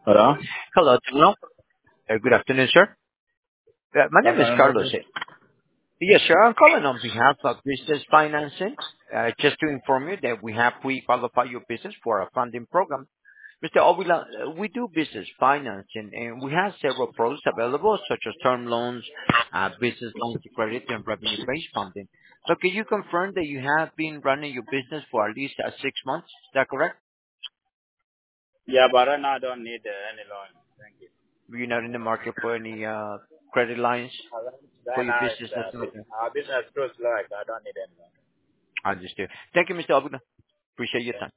Hello? Hello, Tino. Good afternoon, sir. My How name can is I help Carlos. you? Yes, sir. I'm calling on behalf of Business Financing, just to inform you that we have pre-qualified your business for a funding program. Mr. Ovila, we do business financing, and we have several products available, such as term loans, business loans to credit, and revenue-based funding. So can you confirm that you have been running your business for at least 6 months? Is that correct? Yeah, but right now I don't need any loan. Thank you. You're not in the market for any credit lines for Right your now business? our business grows slow, so I don't need any loan. Understood. Thank you, Mr. Abuna. Appreciate your time.